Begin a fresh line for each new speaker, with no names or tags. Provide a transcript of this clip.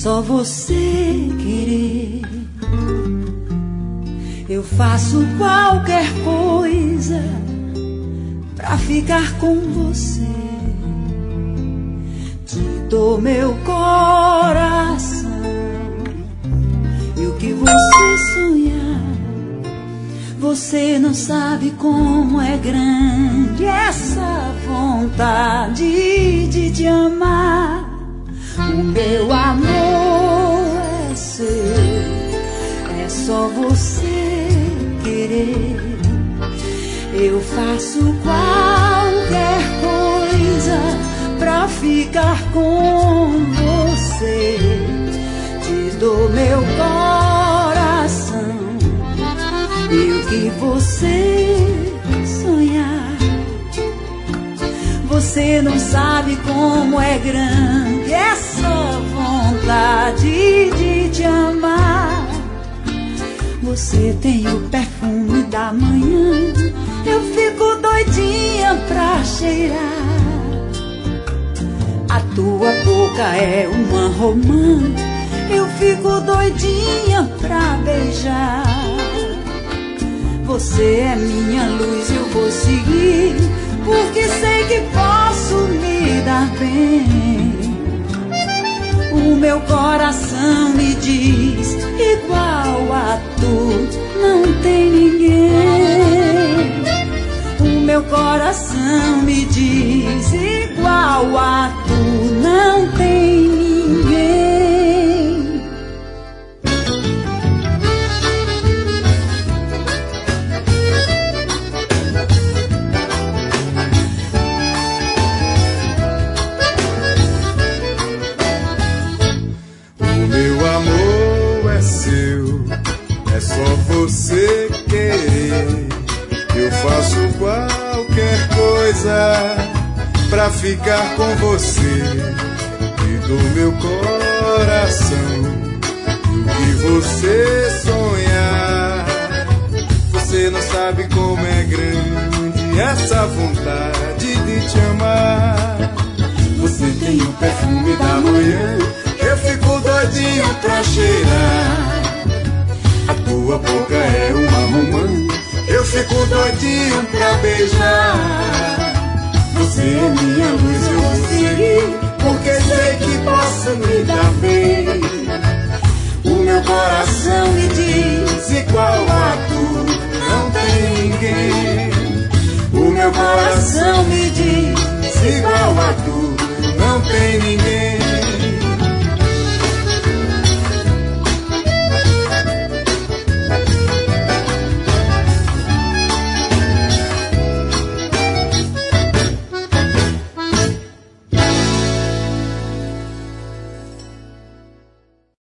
só você querer. Eu faço qualquer coisa pra ficar com você. Te dou meu coração e o que você sonhar. Você não sabe como é grande essa vontade de te amar. O meu amor é seu, é só você querer. Eu faço qualquer coisa pra ficar com você. Te dou meu coração e o que você sonhar. Você não sabe como é grande essa vontade de te amar. Você tem o perfume da manhã, eu fico doidinha pra cheirar. A tua boca é uma romã, eu fico doidinha pra beijar. Você é minha luz, eu vou seguir, porque sei que posso me dar bem. O meu coração me diz, igual a tu não tem ninguém. O meu coração me diz, igual a tu não tem ninguém.
É só você querer. Eu faço qualquer coisa pra ficar com você. E do meu coração o que você sonhar. Você não sabe como é grande essa vontade de te amar. Você tem o perfume da manhã, eu fico doidinho pra cheirar. A tua boca é uma romã, eu fico doidinho pra beijar. Você é minha luz, eu vou seguir, porque sei que posso me dar bem. O meu coração me diz, igual a tu não tem ninguém. O meu coração me diz, igual a tu não tem ninguém.